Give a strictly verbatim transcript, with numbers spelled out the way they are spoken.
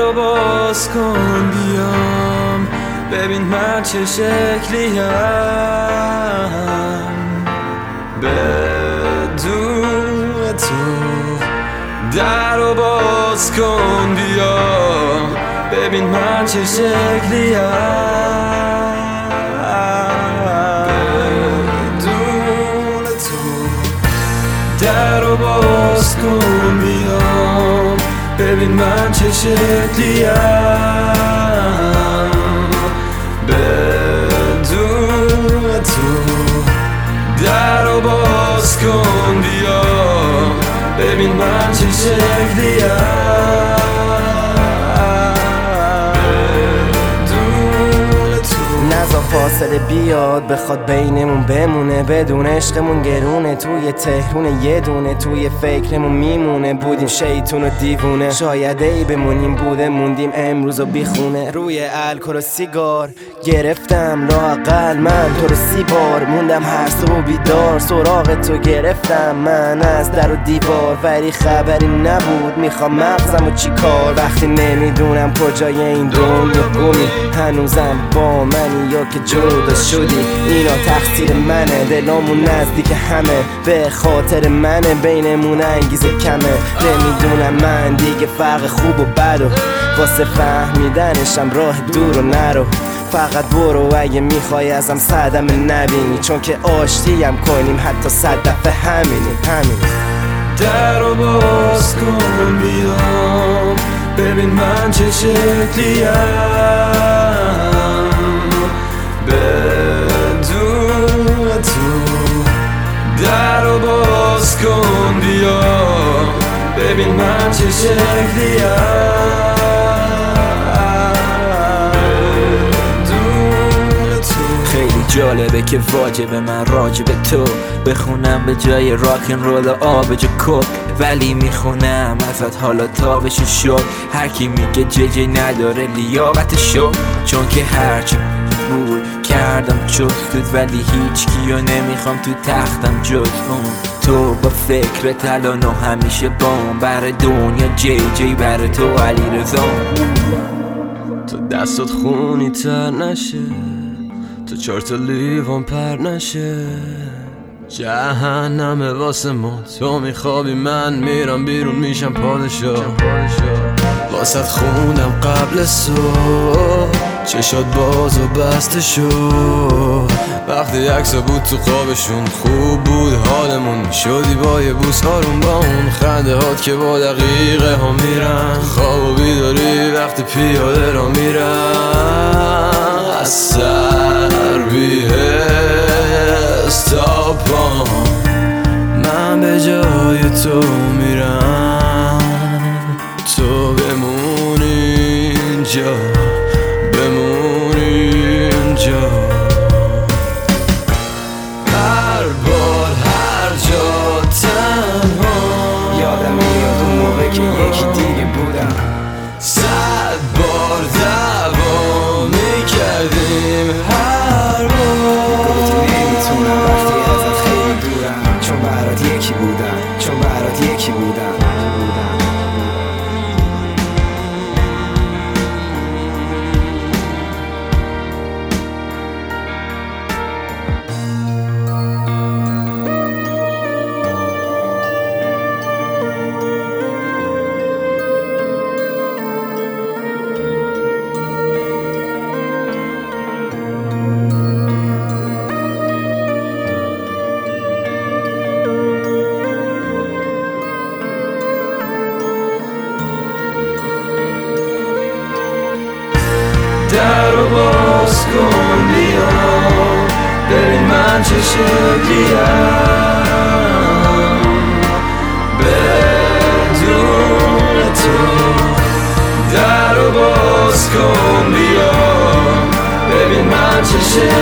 رو باز کن بیام ببین من چه شکلیم بدون تو. در رو باز کن بیام ببین من چه شکلیم بدون تو. در رو باز کن بیام ببین من چه شکلیم بدون تو. در رو باز کن بیا ببین من چه شکلیم بدون تو. نزا فاصله بیاد بخواد بینمون بمونه بدون عشقمون گرونه توی تهرون یه دونه توی فکرمون میمونه. بودیم شیطون و دیوونه شاید ای بمونیم بوده موندیم امروز و بیخونه. روی الکل و سیگار گرفتم لااقل من تو رو سی بار موندم هر صبح بیدار سراغ تو گرفتم من از در و دیوار ولی خبری نبود میخوام مغزم و چی کار وقتی نمیدونم کجای این دنیا گمی هنوزم با منی یا که جدا شدی اینا تقصیر منه دلامون نزدیک همه به خاطر منه بینمون انگیزه کمه نمیدونم من دیگه فرق خوب و بد و واسه فهمیدنشم راه دور و نرو فقط برو اگه میخوای ازم صدمه نبینی چون که آشتیم کنیم حتی صد دفعه همینی همینی. در رو باز کن بیام ببین من چه شکلیم بدون تو. در رو باز کن بیا ببین من چه شکلیم جالبه که واجبه من راجب تو بخونم به جای راکن رول و آبجو کوک ولی میخونم ازت حالا تابشو شد هر کی میگه ججی نداره لیاقت شد چون که هرچی بود کردم جفتت ولی هیچ کیو نمیخوام تو تختم جز اون. تو با فکر تلان و همیشه بام بر دنیا جی جی بر تو علی رضا. تو دستت خونی تر نشه تو چهار تا لیوان پر نشه جهنمه واسه ما تو میخوابی من میرم بیرون میشم پادشاه. واسه خوندم قبل صبح چشات باز و بسته شد وقتی عکسا بود تو خوابشون خوب بود حالمون شدی با یه بوس آروم با اون خنده هات که با دقیقه ها میرن خواب و بیداری وقتی پیاده را میرن از سر بیهست تا پام من به جای تو میرم تو بمونی اینجا بمونی اینجا هر بار هر جا تنها یادم میاد اون موقع که یکی دیگه بودم صد بار دعوا میکردیم هر بار گفتی نمیتونم وقتی ازت خیلی دورم چون برات یکی بودم چون برات یکی بودم در رو باز کن بیام ببین من چه شکلیم بدون تو. در رو باز کن بیام ببین من چه شکلیم